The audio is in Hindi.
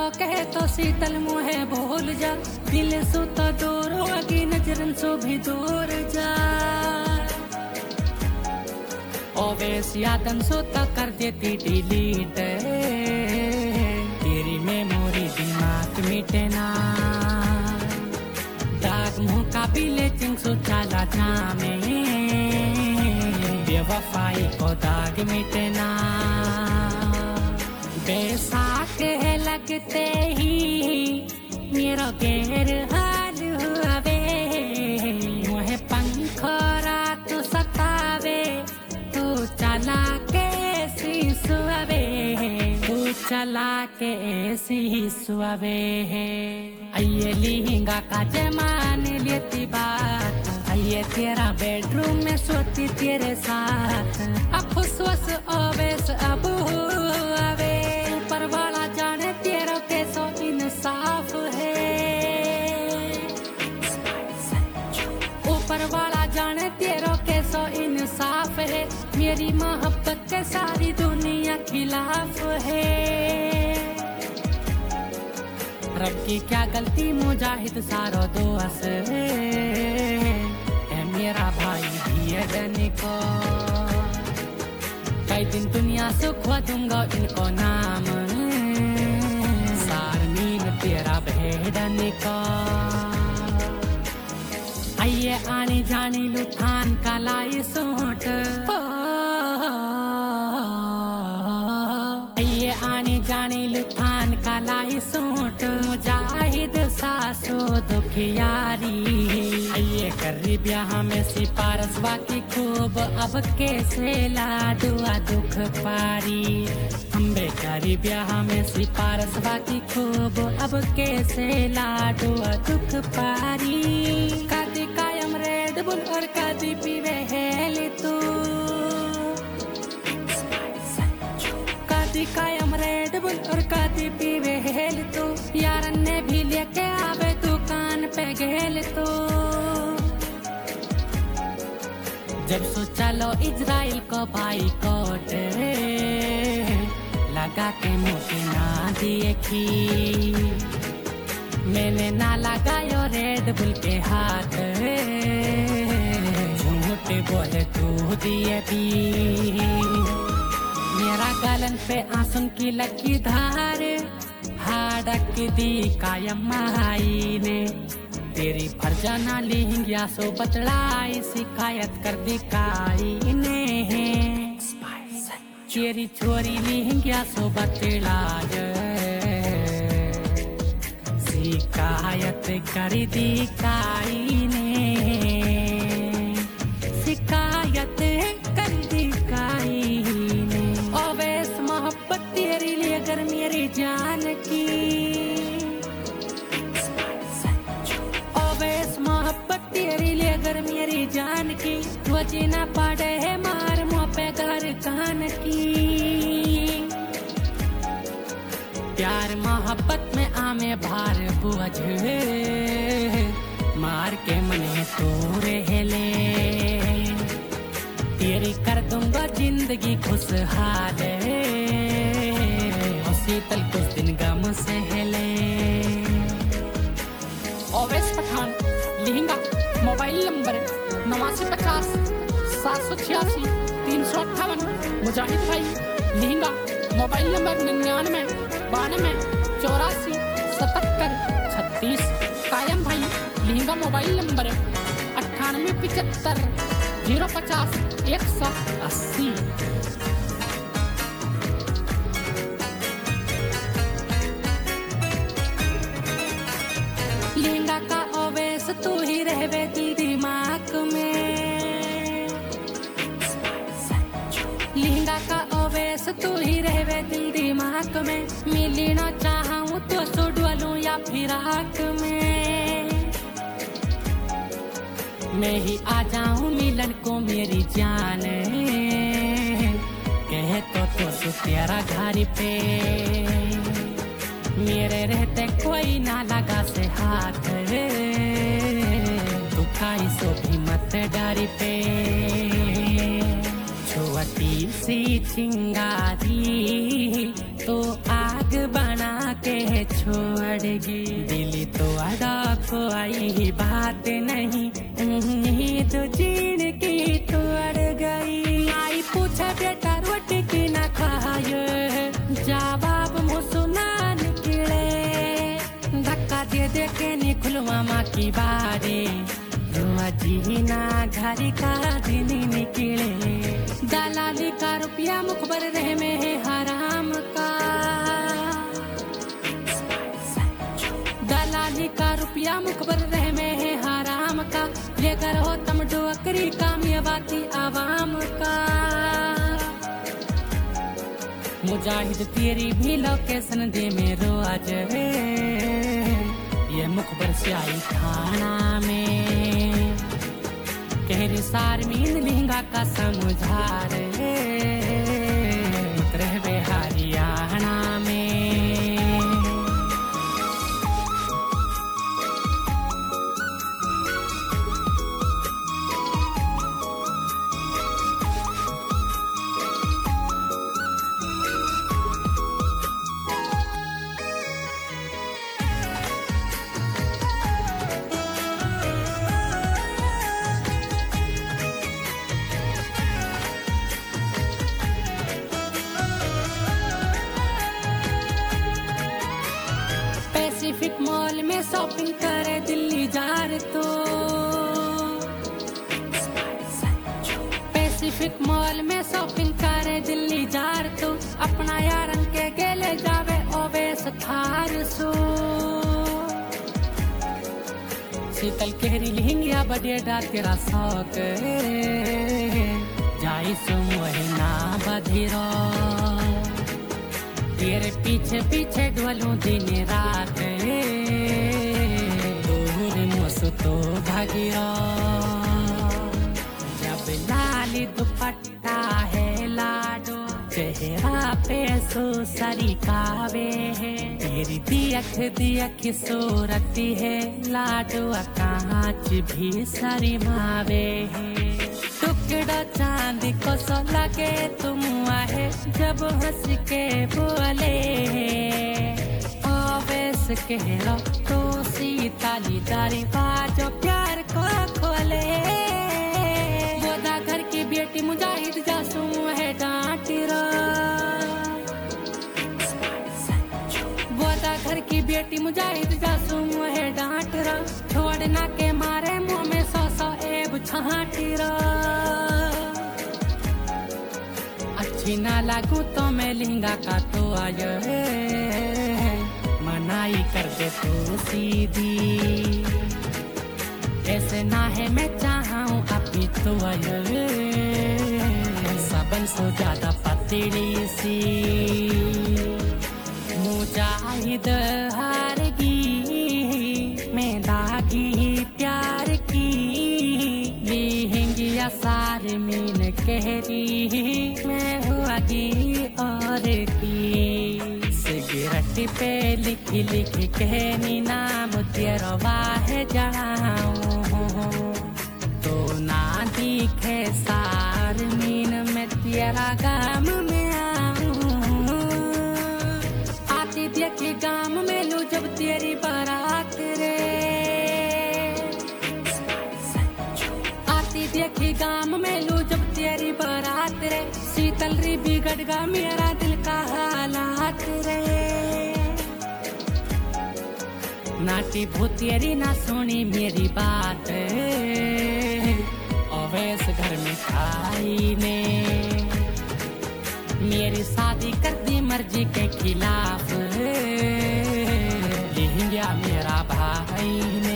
कहे तो शीतल मुहे भूल जा, दिल सो तो दूर होगी नजरन सो भी दूर जा। ओवेस यादन सो तो कर देती डिलीट, तेरी मेमोरी दिमाग मिटे ना। दाग मुँह का बिले चिंग सो चाला जामे, बेवफाई को दाग मिटे ना। बैसाख लगते ही मेरा गैर हाल हुआ बे, मुहे पंखोरा तू सतावे, तू चला के सुआवे, तू चला के सुआवे। आइए लिहिंगा का जमान लेती बात, आइए तेरा बेडरूम में सोती तेरे साथ। अब फुसवस ओवेस अब हुआवे, ऊपर वाला जाने तेरा कैसो इंसाफ है। ऊपर वाला जाने तेरा कैसो इंसाफ है, मेरी मोहब्बत के सारी दुनिया खिलाफ है। रब की क्या गलती मुजाहिद सारो दोस्त है मेरा भाई भी को। कई दिन दुनिया से खो दूंगा इनको नाम, सारमीन तेरा भेड़न को। आइए आने जाने लुथान का लाई सूट, आइए आने जाने लुथान का लाई सूट। मुजाहिद सासो दुखियारी, आइए कर ब्याह में सिपारस बाकी खूब, अब कैसे लाडुआ दुख पारी। अम्बे करी ब्याह में सिपारस बाकी खूब, अब कैसे लाडुआ दुख पारी। कादी कायम रेड बुल और कादी पीवे हेली तू, कादी कायम रेड बुल और कादी पीवे हेल तू। यारन ने भी लेके आवे दुकान पे गेल तू। जब सोचा लो इजराइल को बाइकॉट, लगा के मुझे ना देखी, मैंने ना लगायो रेड बुल के हाथ। झूठे बोले तू दिए भी, मेरा गलन पे आंसू की लगी धार, हाडक दी कायम माई ने। तेरी फरजाना लिहिंगिया सो बतलाई, शिकायत कर दी काई ने। तेरी छोरी लिहिंगिया सो बतलाई, शिकायत कर दी काई ने, शिकायत कर दी काई ने। ओवेस मोहब्बत तेरी लिए अगर मेरी जान की, ओवेस मोहब्बत तेरी लिए अगर मेरी जान की। वजी ना पड़े है मार मुँह पे घर कान की। प्यार मोहब्बत में आमे भार बुझ, मार के मने तू रहले। तेरी कर दूंगा जिंदगी खुशहाल, शीतल कुछ दिन गम से हिले। ओवेस पठान लिहिंगा मोबाइल नंबर 8950 786 358। मुजाहिद भाई लिहिंगा मोबाइल नंबर 99 92 84 77 36। कायम भाई लिहिंगा मोबाइल नंबर 9875 050 180। लिहिंगा का ओवेस तू ही रहवे दिल दिमाग में, लिहिंगा का ओवेस तू ही रहवे दिल दिमाग में। मिली ना चाहूँ तो सुडवलूं या फिराक में, मैं ही आ जाऊं मिलन को मेरी जान। कहे तो तेरा घर पे मेरे रहते कोई ना लगा से हाथ, तू खाई सो भी मत डारी पे। छोटी सी चिंगारी तो आग बना के जाएगी। दिली तो अदा को आई ही बात नहीं, उम्मीद जीने की तो अड़ गई। आई पूछा बेटा रोटी की ना खाए, जवाब मुँह सुना निकले। धक्का दे दे के निकलू मामा की बारे, जीना घर का दिन निकले। दलाली का रुपया मुखबर रह में है हराम का, दलाली का रुपया मुखबर रह में है हराम का। लेकर हो तुम डोकरी कामयाबाती आवाम का। मुजाहिद तेरी भी लोकेशन दे मेरो आज, ये मुखबर से आई थाना में। कहरी सारमीन लिंगा का समझा रे, रहवे हरियाणा में। पैसिफिक मॉल में शॉपिंग करे दिल्ली जा रे तो, पैसिफिक मॉल में शॉपिंग करे दिल्ली जा रे तो। अपना यारन के गेले जावे ओवेस थार सो। शीतल केहरी लिहिंगिया बडेडा तेरा शौक, जाई सो महीना बधिरो। तेरे पीछे पीछे ढोलूं दिन रात, दूर मुझसे तो भागिया। जब लाली दुपट्टा है लाडो, चेहरा पे सुसरी कावे है। तेरी दियख सूरती है लाडो, कांच भी सरी मावे है। टुकड़ा चांदी को सो लगे तुम आहे, जब हंस के बोले। ओवेस कहरो तो सीताली दरवाजा प्यार को खोले। बोदा घर की बेटी मुजाहिद जासू है डांट रो, बोदा घर की बेटी मुजाहिद जासू है डांट रो। छोड़ना के मारे मुँह में सौ सौ एब छाटी रो। अच्छी ना लागू तो मैं लिंगा का तो आयो, मनाई कर दे तू सीधी। ऐसे ना है मैं चाहूँ अभी तो आयो, सबन सो ज्यादा पतली सी। मुजाहिद हारगी मैं दागी प्यार की, लिहिंगिया सारमीन कहरी मैं हुआगी और की। सिगरेट पे लिख लिख कहनी नाम तेरा वाह जड़ाऊं, तो ना दिखे सारमीन में तेरा गाम में आऊं। आती देखी गाम में लू जब तेरी बारात रे, आती देखी गाम में लू जब तेरी बारात रे। शीतल री बिगड़ गा मेरा दिल का हालात रे। नाटी भूतेरी ना सुनी मेरी बात, ओवेस घर में खाई ने मेरी शादी कर दी मर्जी के खिलाफ। लिहिंगिया मेरा भाई